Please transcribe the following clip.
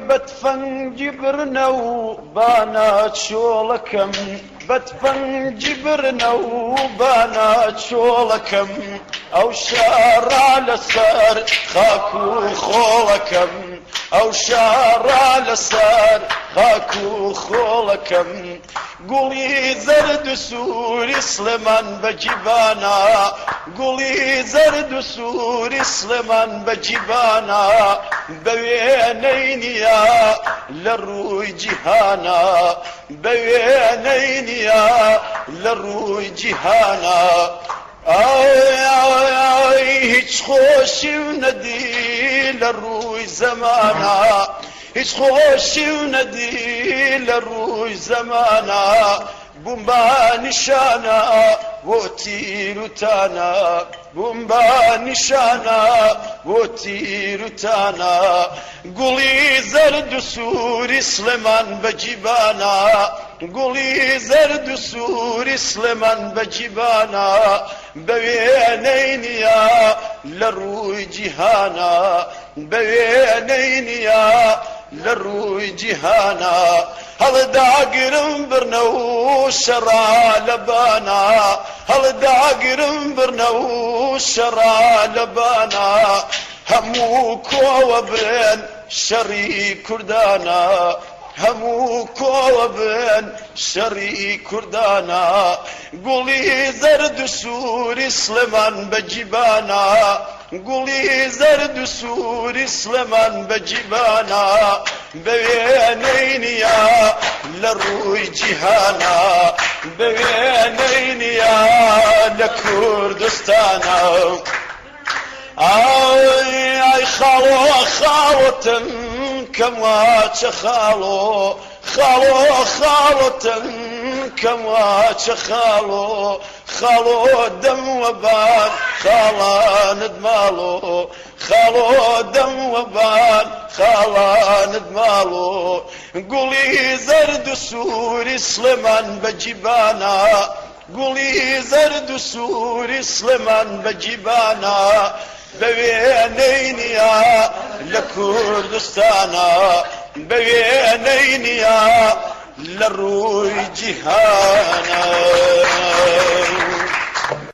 بەتفەنگی برنە و بانە چۆڵەکەم بەتفەنگی برنە و بانە چۆڵەکەم ئەو شارە لەسەر خاک و خۆڵەکەم ئەو شارە لەسەر خاک و خۆڵەکەم گوڵی زەرد و سووری سلێمان بەجیبانە گوڵی زەرد و سووری سلێمان بەجیبانە بە وێنەی نییە لە ڕووی جیهانە بە وێنەی نییە لە ڕووی جیهانە هیچ خۆشی و نەدی لە ڕووی زەمانە هیچ خۆشی و نەدی لە ڕووی زەمانە بووم بە نیشانە بۆ تیر و تانە بووم بە نیشانە بۆ تیر و تانە گوڵی زەرد و سووری سلێمان بەجیبانە گوڵی زەرد و سووری سلێمان بەجیبانە بە وێنەی نییە لە ڕووی جیهانە بە وێنەی نییە لە ڕووی جیهانە هەڵداگرم برنە و شەڕا لەبانە هەڵداگرم برنە و شەڕا لەبانە هەموو کۆوە بن شەڕی کوردانە هەموو کۆوە بن شەڕی کوردانە گوڵی زەرد و سووری سلێمان بەجیبانە گوڵی زەرد و سووری سلێمان بەجیبانە بە وێنەی نییە لە ڕووی جیهانە بە وێنەی نییە لە کوردستانە ئای خاڵۆ خاڵۆتم کەم واچە خاڵۆ خاڵۆ خاڵۆتم کەم واچە خاڵۆ خاڵۆ دەم وەبان خاڵانت ماڵۆ خاڵۆ دەم وەبان خاڵانت ماڵۆ گوڵی زەرد و سووری سلێمان بەجیبانە گوڵی زەرد و سووری سلێمان بەجیبانە بە وێنەی نییە لە کوردستانە بە وێنەی نییە لە ڕووی جیهانە